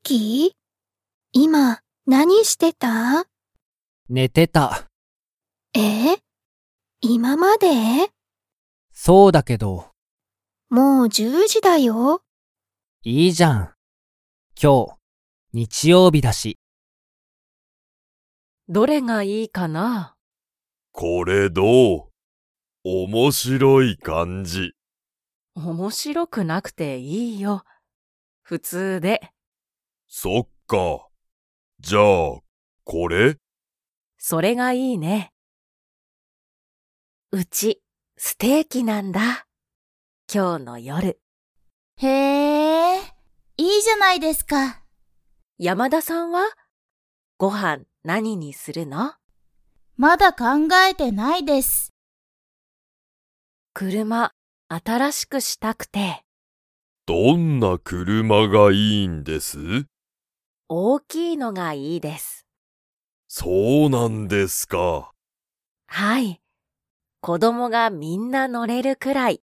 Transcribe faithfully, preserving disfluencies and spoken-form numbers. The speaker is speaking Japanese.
キ？今、何してた？ 寝てた。 え？今まで？ そうだけど。 もうじゅうじだよ。 いいじゃん。今日、日曜日だし。 どれがいいかな？ これどう？面白い感じ。 面白くなくていいよ。普通で。 そっか。じゃあ、これ？ それがいいね。うち、ステーキなんだ。今日の夜。 へえ、いいじゃないですか。 山田さんは？ご飯何にするの？ まだ考えてないです。 車、新しくしたくて。 どんな車がいいんです？ 大きいのがいいです。 そうなんですか。 はい。子供がみんな乗れるくらい。